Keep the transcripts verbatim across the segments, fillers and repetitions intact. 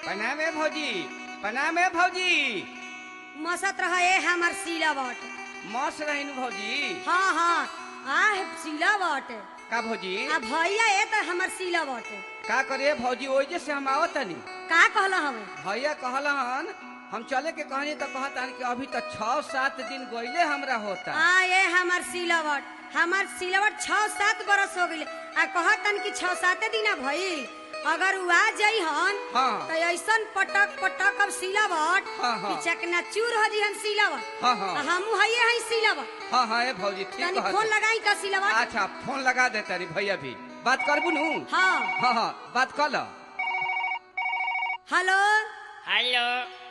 प्रणाम है भौजी, प्रणाम है भौजी। मसत रहे हमर सिलावट। मस रहीनु भौजी। हाँ हाँ आ सिलावट का भौजी? आ भैया ए त हमर सिलावट। का करे भौजी ओजे से हम आवत तनी। का कहला हमें? भैया कहलन हम चले के कहनी तो कहतान कि अभी तो छह सात दिन गईले हमरा होता। आ ये हमर सिलावट हमर सिलावट छह सात बरस हो गइले आ कहतन कि छह सात दिन भइल। अगर उ आ जाई हन हाँ। तो ऐसन पटक पटक अब सिलावट हाँ, हाँ। कि चकना चूर हो जी हम सिलावट। हाँ, हाँ। आ हमहू हइए हई सिलावट। हाँ हाँ ए भौजी ठीक तनी कहत। फोन लगाई का सिलावट। अच्छा फोन लगा दे तारी भैया भी बात करबू नु। हाँ हाँ हाँ बात कर लो। Hello hello.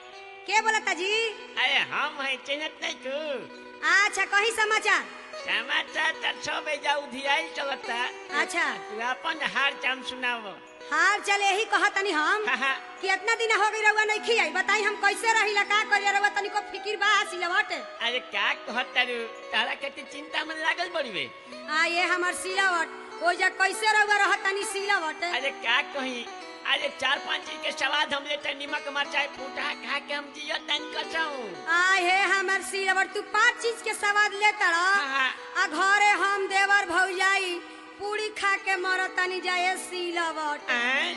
के बोलता जी? अरे हम है चिन्हत नहीं तू। अच्छा कहीं समाचार? समाचार तो सब जाऊ धियाई चलता। अच्छा तू अपन हाल चाल सुनाओ। हाल चल यही कहतनी हम हाँ, हाँ। कि इतना दिन हो गई रहुआ नहीं खियाई। बताई हम कैसे रहिला का करिया रहुआ तनी को फिकिर बा सिलावट। अरे क्या कहता रू तारा के चिंता में लागल बड़ी बे। आ ये हमर सिलावट ओ जा कैसे रहुआ रहतनी सिलावट। अरे क्या कही अरे चार पांच चीज के स्वाद हम लेते नमक मरचाई फूटा खा के हम जियो तन कचाऊ। आ हे हमर सिलावट तू पांच चीज के स्वाद लेता रह। हाँ। आ घरे हम देवर भौजाई पूरी खा के मरतनी जाए सिलावट। हैं?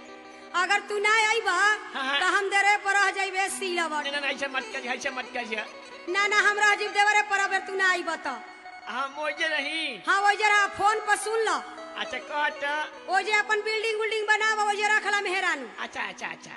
अगर तू ना आईबा हाँ। तो हम देरे पर रह जाइबे सिलावट। ना ना ऐसे मत कर ऐसे मत कर। ना ना हम रह जाइब देवरे पर अगर तू ना आईबा तो। हम ओजे रही। हाँ वो जरा फोन पर सुन लो। अच्छा कहत। ओ जे अपन बिल्डिंग बिल्डिंग बनावा ओ जे रखला मेहरानू। अच्छा अच्छा अच्छा।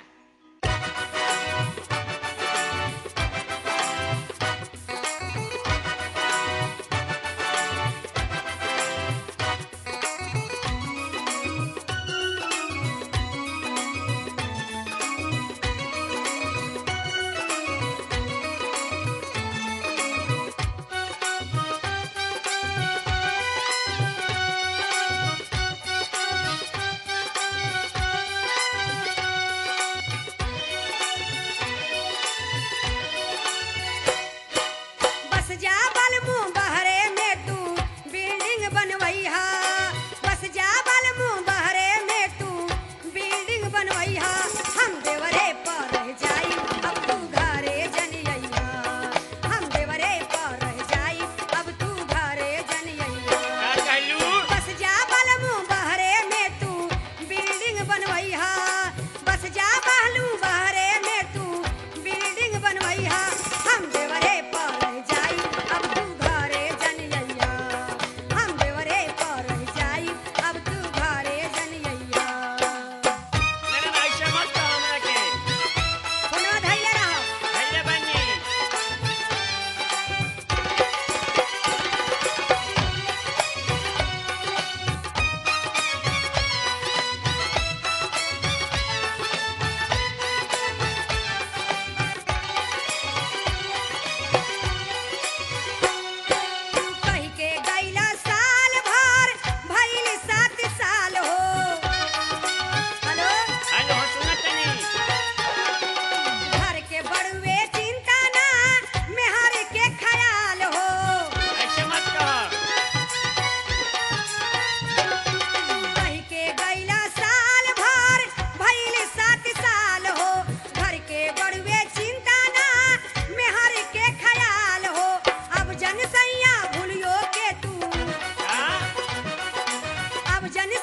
जन